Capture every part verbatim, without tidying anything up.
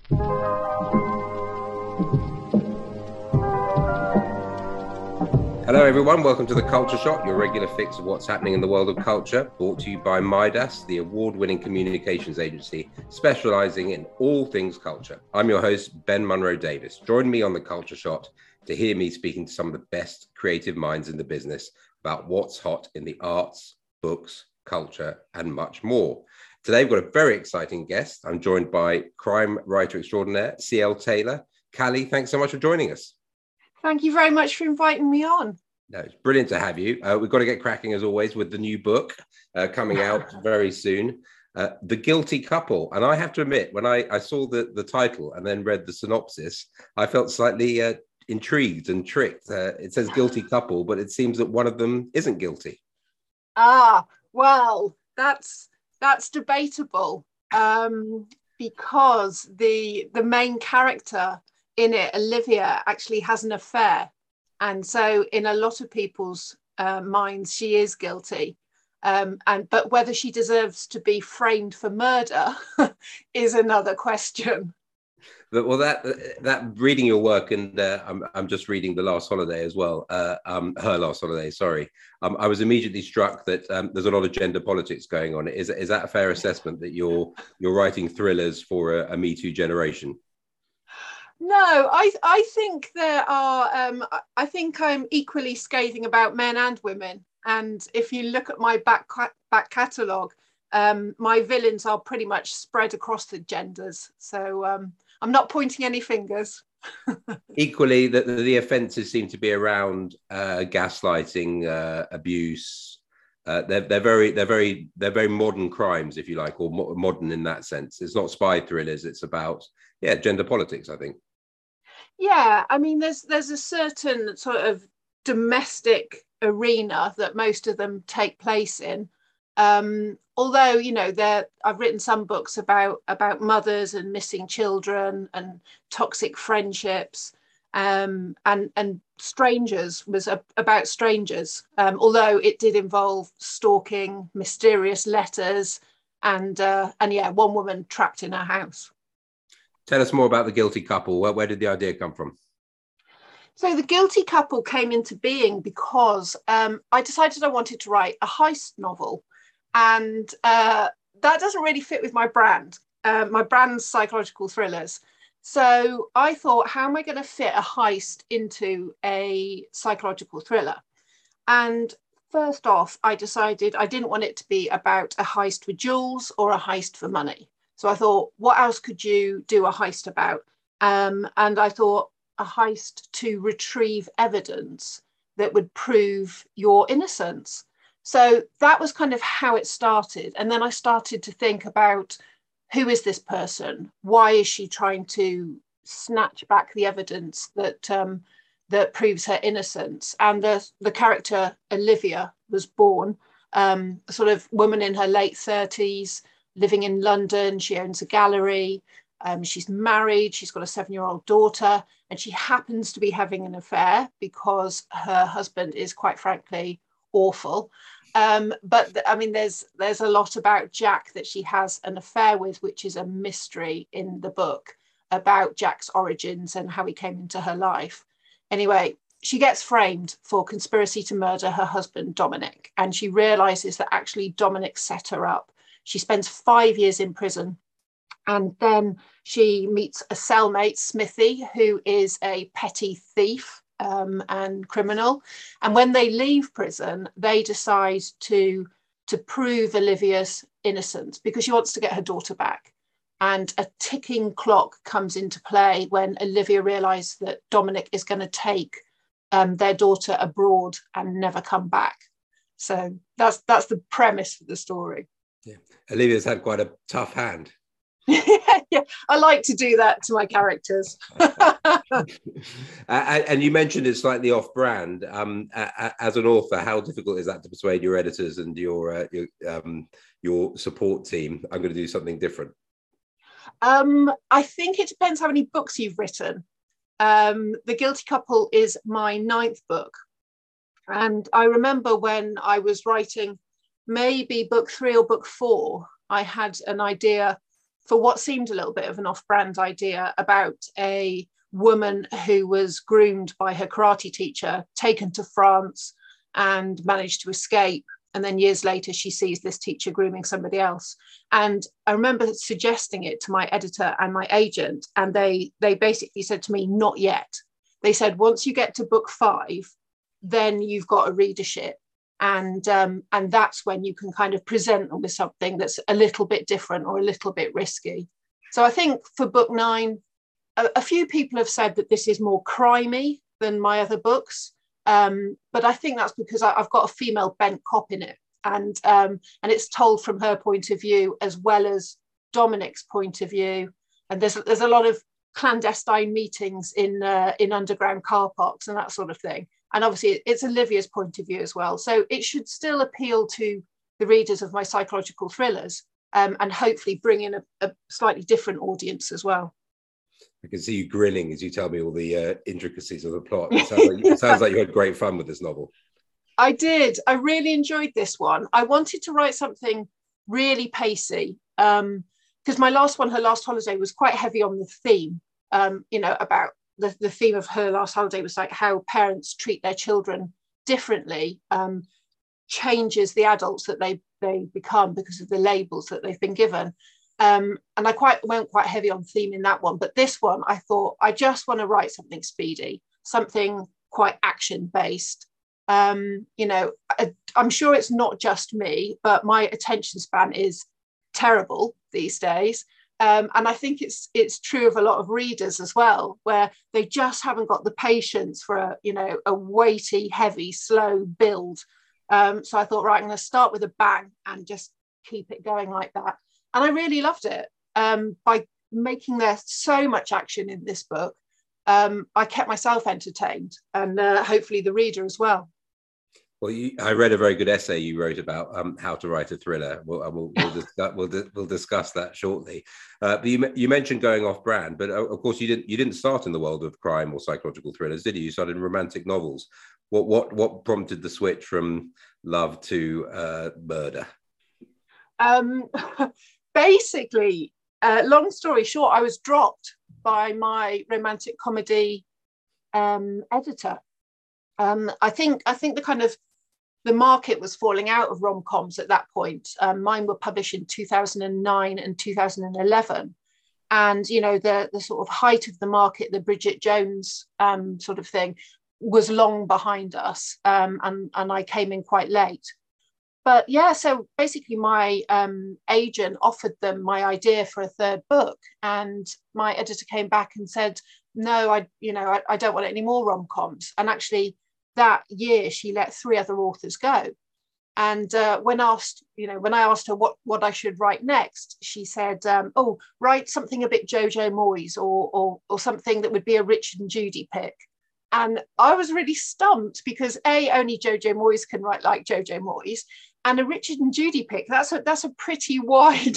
Hello, everyone. Welcome to The Culture Shot, your regular fix of what's happening in the world of culture, brought to you by Midas, the award-winning communications agency specializing in all things culture. I'm your host, Ben Munro Davis. Join me on The Culture Shot to hear me speaking to some of the best creative minds in the business about what's hot in the arts, books, culture, and much more. Today, we've got a very exciting guest. I'm joined by crime writer extraordinaire, C L Taylor. Callie, thanks so much for joining us. Thank you very much for inviting me on. No, it's brilliant to have you. Uh, we've got to get cracking, as always, with the new book uh, coming out very soon, uh, The Guilty Couple. And I have to admit, when I, I saw the, the title and then read the synopsis, I felt slightly uh, intrigued and tricked. Uh, it says guilty couple, but it seems that one of them isn't guilty. Ah, well, that's that's debatable um, because the the main character in it, Olivia, actually has an affair. And so in a lot of people's uh, minds, she is guilty. Um, and but whether she deserves to be framed for murder is another question. But, well, that that reading your work, and uh, I'm I'm just reading The Last Holiday as well. Uh, um, Her Last Holiday, sorry. Um, I was immediately struck that um, there's a lot of gender politics going on. Is is that a fair assessment that you're you're writing thrillers for a, a Me Too generation? No, I I think there are. Um, I think I'm equally scathing about men and women. And if you look at my back back catalogue, um, my villains are pretty much spread across the genders. So um, I'm not pointing any fingers. Equally, the, the offences seem to be around uh, gaslighting, uh, abuse. Uh, they're they're very they're very they're very modern crimes, if you like, or mo- modern in that sense. It's not spy thrillers. It's about yeah gender politics, I think. Yeah, I mean, there's there's a certain sort of domestic arena that most of them take place in. Um, although, you know, there I've written some books about about mothers and missing children and toxic friendships, um, and and strangers was a, about strangers. Um, although it did involve stalking, mysterious letters, and uh, and yeah, one woman trapped in her house. Tell us more about The Guilty Couple. Where, where did the idea come from? So The Guilty Couple came into being because um, I decided I wanted to write a heist novel. And uh, that doesn't really fit with my brand. Uh, my brand's psychological thrillers. So I thought, how am I going to fit a heist into a psychological thriller? And first off, I decided I didn't want it to be about a heist for jewels or a heist for money. So I thought, what else could you do a heist about? Um, and I thought a heist to retrieve evidence that would prove your innocence. So that was kind of how it started. And then I started to think about, who is this person? Why is she trying to snatch back the evidence that um, that proves her innocence? And the, the character Olivia was born, um, a sort of woman in her late thirties, living in London. She owns a gallery. Um, she's married. She's got a seven-year-old daughter, and she happens to be having an affair because her husband is, quite frankly, awful. Um, but th- I mean, there's there's a lot about Jack that she has an affair with, which is a mystery in the book about Jack's origins and how he came into her life. Anyway, she gets framed for conspiracy to murder her husband, Dominic, and she realizes that actually Dominic set her up. She spends five years in prison, and then she meets a cellmate, Smithy, who is a petty thief um, and criminal. And when they leave prison, they decide to, to prove Olivia's innocence because she wants to get her daughter back. And a ticking clock comes into play when Olivia realizes that Dominic is going to take um, their daughter abroad and never come back. So that's that's the premise for the story. Yeah, Olivia's had quite a tough hand. Yeah, I like to do that to my characters. And you mentioned it's slightly off-brand. Um, as an author, how difficult is that to persuade your editors and your uh, your, um, your support team? I'm going to do something different. Um, I think it depends how many books you've written. Um, The Guilty Couple is my ninth book. And I remember when I was writing maybe book three or book four, I had an idea for what seemed a little bit of an off-brand idea about a woman who was groomed by her karate teacher, taken to France and managed to escape. And then years later, she sees this teacher grooming somebody else. And I remember suggesting it to my editor and my agent, and they, they basically said to me, not yet. They said, once you get to book five, then you've got a readership. And, um, and that's when you can kind of present them with something that's a little bit different or a little bit risky. So I think for book nine, a, a few people have said that this is more crimey than my other books. Um, but I think that's because I, I've got a female bent cop in it, and um, and it's told from her point of view as well as Dominic's point of view. And there's there's a lot of clandestine meetings in uh, in underground car parks and that sort of thing. And obviously it's Olivia's point of view as well. So it should still appeal to the readers of my psychological thrillers, um, and hopefully bring in a, a slightly different audience as well. I can see you grinning as you tell me all the uh, intricacies of the plot. It sounds, like, it sounds like you had great fun with this novel. I did. I really enjoyed this one. I wanted to write something really pacey, um, because my last one, Her Last Holiday, was quite heavy on the theme, um, you know, about the, the theme of Her Last Holiday was like how parents treat their children differently, um, changes the adults that they, they become because of the labels that they've been given. Um, and I quite went quite heavy on theme in that one. But this one, I thought, I just want to write something speedy, something quite action-based. Um, you know, I, I'm sure it's not just me, but my attention span is terrible these days. Um, and I think it's it's true of a lot of readers as well, where they just haven't got the patience for a, you know, a weighty, heavy, slow build. Um, so I thought, right, I'm going to start with a bang and just keep it going like that. And I really loved it. Um, by making there so much action in this book, um, I kept myself entertained, and uh, hopefully the reader as well. Well, you, I read a very good essay you wrote about um, how to write a thriller. We'll, we'll, we'll, discuss, we'll, we'll discuss that shortly. Uh, but you, you mentioned going off brand, but of course you didn't you didn't start in the world of crime or psychological thrillers, did you? You started in romantic novels. What what what prompted the switch from love to uh, murder? Um, basically, uh, long story short, I was dropped by my romantic comedy um, editor. Um, I think I think the kind of the market was falling out of rom-coms at that point. Um, mine were published in two thousand nine and two thousand eleven. And, you know, the, the sort of height of the market, the Bridget Jones um, sort of thing, was long behind us. Um, and, and I came in quite late. But yeah, so basically my um, agent offered them my idea for a third book. And my editor came back and said, no, I, you know, I, I don't want any more rom-coms. And actually, that year she let three other authors go. And uh, when asked, you know, when I asked her what, what I should write next, she said, um, oh, write something a bit Jojo Moyes, or, or, or something that would be a Richard and Judy pick. And I was really stumped because A, only Jojo Moyes can write like Jojo Moyes, and a Richard and Judy pick, that's a, that's a pretty wide,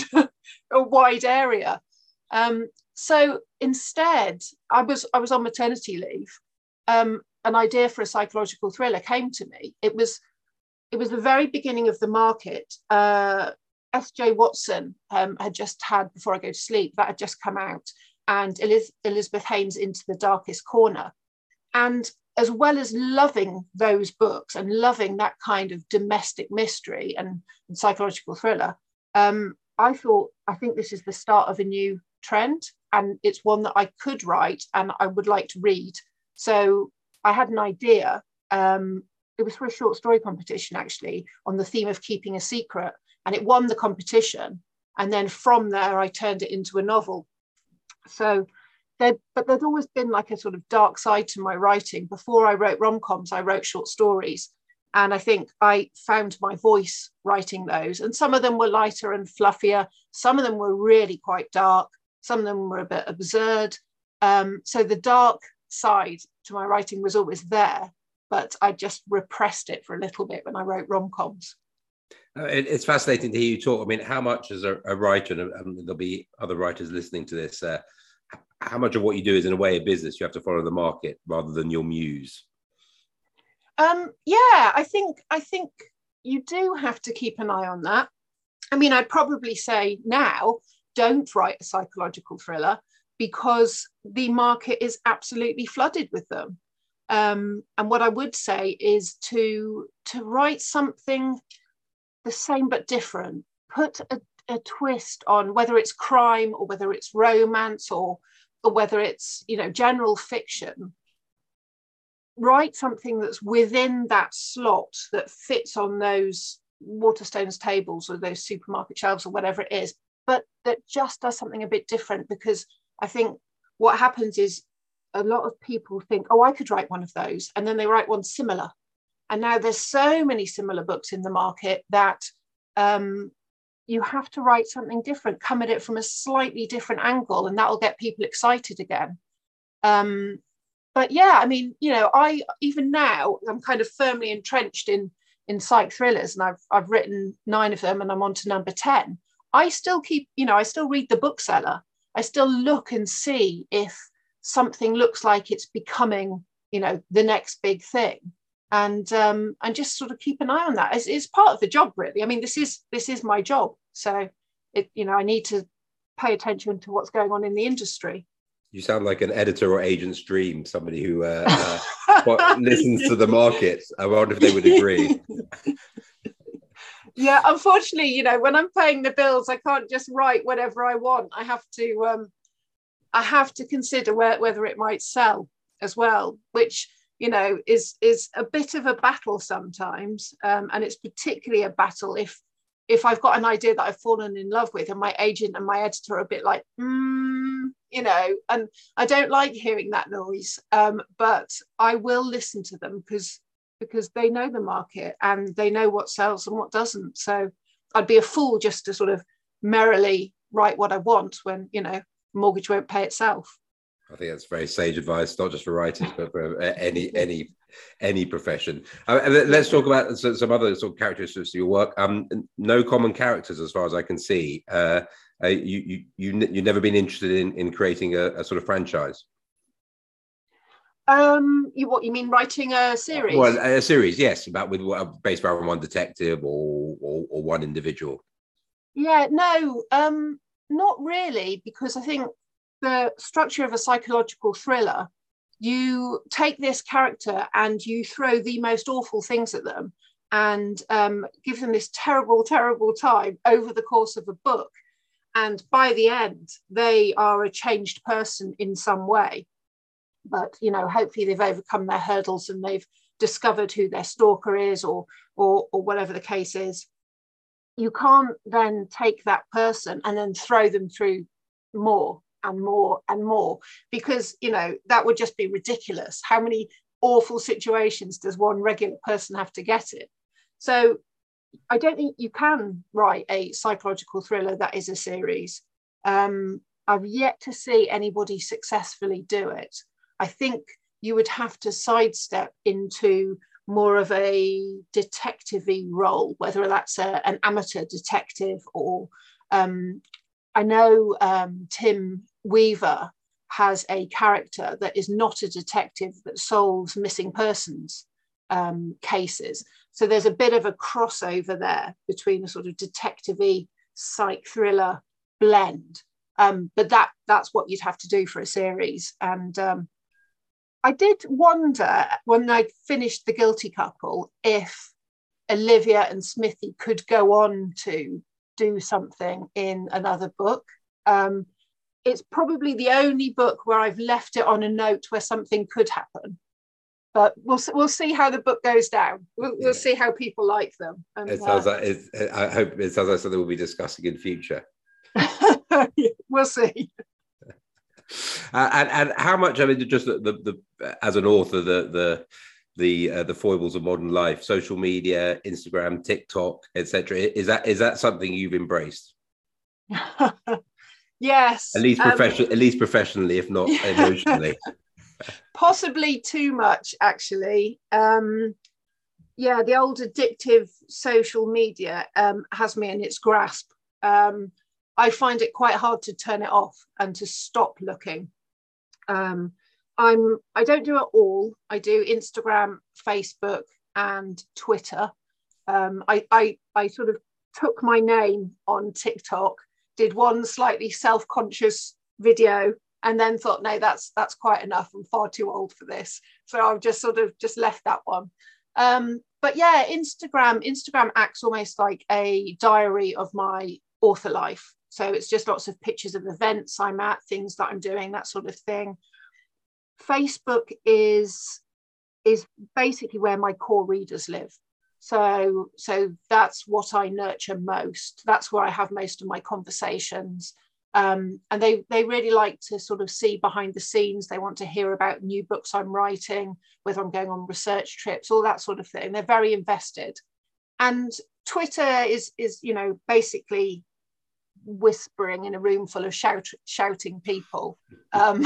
a wide area. Um, so instead, I was, I was on maternity leave. Um, an idea for a psychological thriller came to me. It was it was the very beginning of the market. Uh, S J Watson um, had just had Before I Go to Sleep, that had just come out, and Eliz- Elizabeth Hames Into the Darkest Corner. And as well as loving those books and loving that kind of domestic mystery and, and psychological thriller, um, I thought, I think this is the start of a new trend, and it's one that I could write and I would like to read. So I had an idea. Um, it was for a short story competition, actually, on the theme of keeping a secret, and it won the competition. And then from there, I turned it into a novel. So, there, but there'd always been like a sort of dark side to my writing. Before I wrote rom-coms, I wrote short stories. And I think I found my voice writing those. And some of them were lighter and fluffier. Some of them were really quite dark. Some of them were a bit absurd. Um, so the dark side to my writing was always there, but I just repressed it for a little bit when I wrote rom-coms. Uh, it, it's fascinating to hear you talk. I mean, how much as a, a writer, and, and there'll be other writers listening to this, uh, how much of what you do is in a way a business? You have to follow the market rather than your muse. Um, yeah, I think I think you do have to keep an eye on that. I mean, I'd probably say now don't write a psychological thriller because the market is absolutely flooded with them. Um, and what I would say is to, to write something the same but different, put a, a twist on whether it's crime or whether it's romance or, or whether it's, you know, general fiction. Write something that's within that slot that fits on those Waterstones tables or those supermarket shelves or whatever it is, but that just does something a bit different. Because I think what happens is a lot of people think, oh, I could write one of those, and then they write one similar. And now there's so many similar books in the market that um, you have to write something different, come at it from a slightly different angle, and that'll get people excited again. Um, but yeah, I mean, you know, I even now I'm kind of firmly entrenched in in psych thrillers, and I've I've written nine of them, and I'm on to number ten. I still keep, you know, I still read the bookseller. I still look and see if something looks like it's becoming, you know, the next big thing, and um, and just sort of keep an eye on that. It's, it's part of the job, really. I mean, this is this is my job, so it, you know, I need to pay attention to what's going on in the industry. You sound like an editor or agent's dream, somebody who uh, uh, what, listens to the market. I wonder if they would agree. Yeah, unfortunately, you know, when I'm paying the bills, I can't just write whatever I want. I have to, um, I have to consider where, whether it might sell as well, which, you know, is is a bit of a battle sometimes, um, and it's particularly a battle if if I've got an idea that I've fallen in love with, and my agent and my editor are a bit like, mm, you know, and I don't like hearing that noise, um, but I will listen to them because because they know the market and they know what sells and what doesn't. So I'd be a fool just to sort of merrily write what I want when, you know, mortgage won't pay itself. I think that's very sage advice, not just for writers, but for any any any profession. Uh, let's talk about some other sort of characteristics of your work. Um, no common characters, as far as I can see. Uh, uh, you you you you've never been interested in in creating a, a sort of franchise. Um, you what you mean writing a series? Well, a series, yes, about with based around one detective or or, or one individual. Yeah, no, um, not really, because I think the structure of a psychological thriller, you take this character and you throw the most awful things at them and um, give them this terrible, terrible time over the course of a book. And by the end, they are a changed person in some way. But, you know, hopefully they've overcome their hurdles and they've discovered who their stalker is or, or, or whatever the case is. You can't then take that person and then throw them through more and more and more, because, you know, that would just be ridiculous. How many awful situations does one regular person have to get in? So I don't think you can write a psychological thriller that is a series. Um, I've yet to see anybody successfully do it. I think you would have to sidestep into more of a detective-y role, whether that's a, an amateur detective or um, I know um, Tim Weaver has a character that is not a detective that solves missing persons um, cases. So there's a bit of a crossover there between a sort of detective-y psych thriller blend. Um, but that that's what you'd have to do for a series. And um, I did wonder when I finished The Guilty Couple if Olivia and Smithy could go on to do something in another book. Um, it's probably the only book where I've left it on a note where something could happen. But we'll we'll see how the book goes down. We'll, we'll yeah. see how people like them. And, it sounds uh, like it, I hope it sounds like something we'll be discussing in future. We'll see. Uh, and and how much I mean, just the, the, the as an author, the the the uh, the foibles of modern life, social media, Instagram, TikTok, et cetera. Is that is that something you've embraced? Yes. At least profession, um, at least professionally, if not emotionally. Possibly too much, actually. Um, yeah, the old addictive social media um, has me in its grasp. Um, I find it quite hard to turn it off and to stop looking. Um, I'm I don't do it all. I do Instagram, Facebook, and Twitter. Um, I, I I sort of took my name on TikTok did one slightly self-conscious video, and then thought, no, that's that's quite enough. I'm far too old for this. So I've just sort of just left that one. Um, but yeah, Instagram, Instagram acts almost like a diary of my author life. So it's just lots of pictures of events I'm at, things that I'm doing, that sort of thing. Facebook is, is basically where my core readers live. So, so that's what I nurture most. That's where I have most of my conversations. Um, and they, they really like to sort of see behind the scenes. They want to hear about new books I'm writing, whether I'm going on research trips, all that sort of thing. They're very invested. And Twitter is, is you know, basically whispering in a room full of shout, shouting people. Um,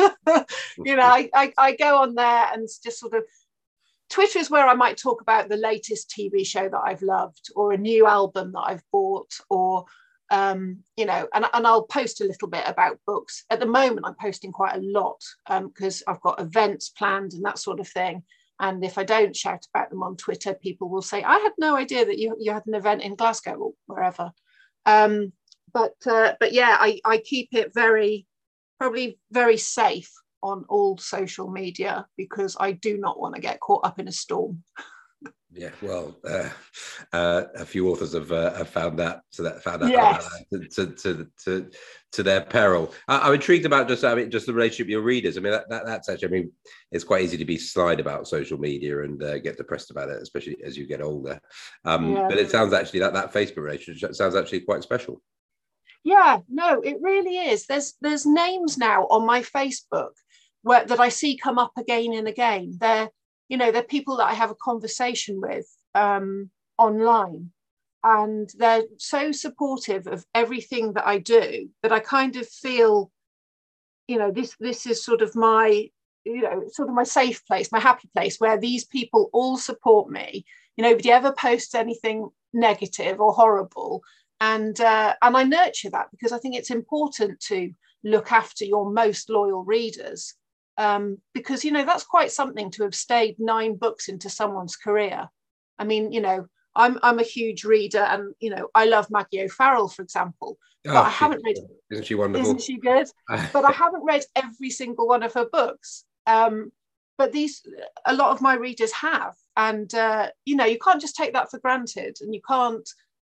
you know, I, I, I go on there and just sort of, Twitter is where I might talk about the latest T V show that I've loved, or a new album that I've bought, or, um, you know, and, and I'll post a little bit about books. At the moment, I'm posting quite a lot because um, I've got events planned and that sort of thing. And if I don't shout about them on Twitter, people will say, I had no idea that you, you had an event in Glasgow or wherever. Um, but, uh, but yeah, I, I keep it very, probably very safe on all social media, because I do not want to get caught up in a storm. Yeah, well, uh, uh, a few authors have, uh, have found that, so that found out yes. about that to, to to to their peril. I, I'm intrigued about just I mean just the relationship with your readers. I mean that, that that's actually I mean it's quite easy to be snide about social media and uh, get depressed about it, especially as you get older. Um, yeah. But it sounds actually that that Facebook relationship sounds actually quite special. Yeah, no, it really is. There's there's names now on my Facebook where that I see come up again and again. They're, you know, they're people that I have a conversation with um, online, and they're so supportive of everything that I do that I kind of feel, you know, this this is sort of my, you know, sort of my safe place, my happy place, where these people all support me. You know, nobody ever posts anything negative or horrible. And uh, and I nurture that, because I think it's important to look after your most loyal readers, um, because, you know, that's quite something to have stayed nine books into someone's career. I mean, you know, I'm I'm a huge reader, and, you know, I love Maggie O'Farrell, for example, oh, but I haven't read. Isn't she wonderful? Isn't she good? But I haven't read every single one of her books. Um, but these, a lot of my readers have, and uh, you know, you can't just take that for granted, and you can't.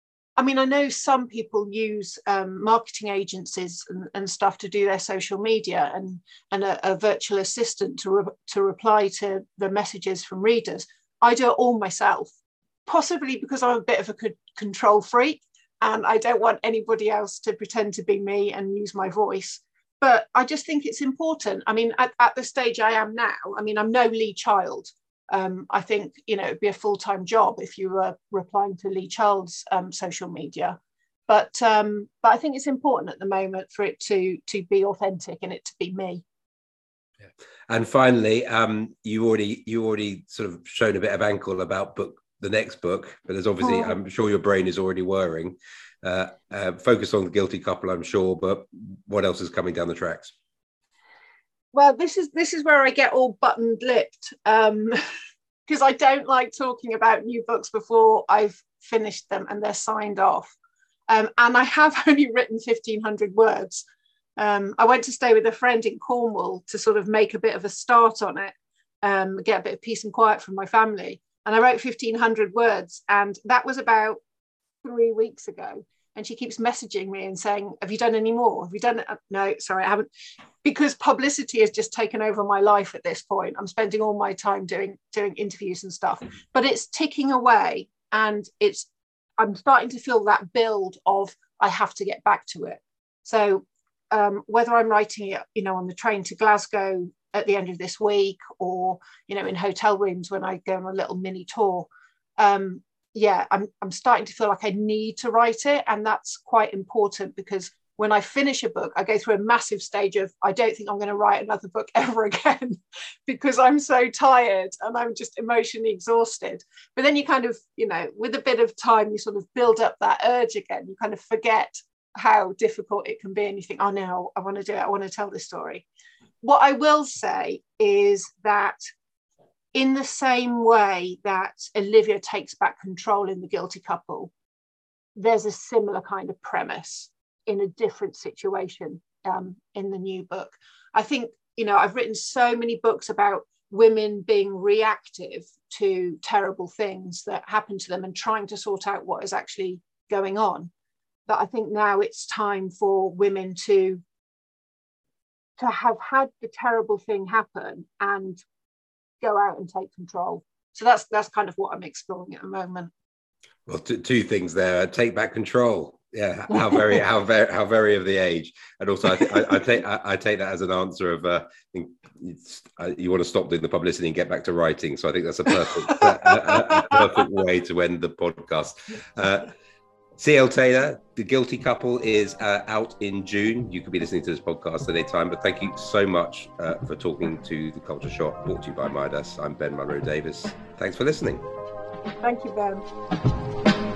I mean, I know some people use um, marketing agencies and, and stuff to do their social media, and, and a, a virtual assistant to, re- to reply to the messages from readers. I do it all myself, possibly because I'm a bit of a c- control freak, and I don't want anybody else to pretend to be me and use my voice. But I just think it's important. I mean, at, at the stage I am now, I mean, I'm no Lee Child. Um, I think, you know, it'd be a full-time job if you were replying to Lee Child's um, social media. But um, but I think it's important at the moment for it to to be authentic and it to be me. Yeah. And finally, um, you already you already sort of shown a bit of ankle about book the next book, but there's obviously oh. I'm sure your brain is already whirring. Uh, uh, focus on The Guilty Couple, I'm sure, but what else is coming down the tracks? Well, this is this is where I get all buttoned lipped, um, because I don't like talking about new books before I've finished them and they're signed off. Um, and I have only written fifteen hundred words. Um, I went to stay with a friend in Cornwall to sort of make a bit of a start on it, um, get a bit of peace and quiet from my family. And I wrote fifteen hundred words, and that was about three weeks ago. And she keeps messaging me and saying, have you done any more? Have you done it? No, sorry, I haven't. Because publicity has just taken over my life at this point. I'm spending all my time doing, doing interviews and stuff, but it's ticking away, and it's, I'm starting to feel that build of, I have to get back to it. So um, whether I'm writing it, you know, on the train to Glasgow at the end of this week, or, you know, in hotel rooms when I go on a little mini tour, um, yeah, I'm, I'm starting to feel like I need to write it. And that's quite important, because when I finish a book, I go through a massive stage of, I don't think I'm going to write another book ever again, because I'm so tired and I'm just emotionally exhausted. But then you kind of, you know, with a bit of time, you sort of build up that urge again. You kind of forget how difficult it can be, and you think, oh no, I want to do it. I want to tell this story. What I will say is that in the same way that Olivia takes back control in The Guilty Couple, there's a similar kind of premise. in a different situation um, in the new book. I think, you know, I've written so many books about women being reactive to terrible things that happen to them and trying to sort out what is actually going on. But I think now it's time for women to, to have had the terrible thing happen and go out and take control. So that's that's kind of what I'm exploring at the moment. Well, t- two things there. Take back control. Yeah, how very, how very, how very of the age. And also, I think I, I take I, I take that as an answer of uh, it's, uh, you want to stop doing the publicity and get back to writing. So I think that's a perfect, a, a perfect way to end the podcast. Uh, C L Taylor, The Guilty Couple, is uh, out in June. You could be listening to this podcast at any time, but thank you so much uh, for talking to The Culture Shot, brought to you by Midas. I'm Ben Munro Davis. Thanks for listening. Thank you, Ben.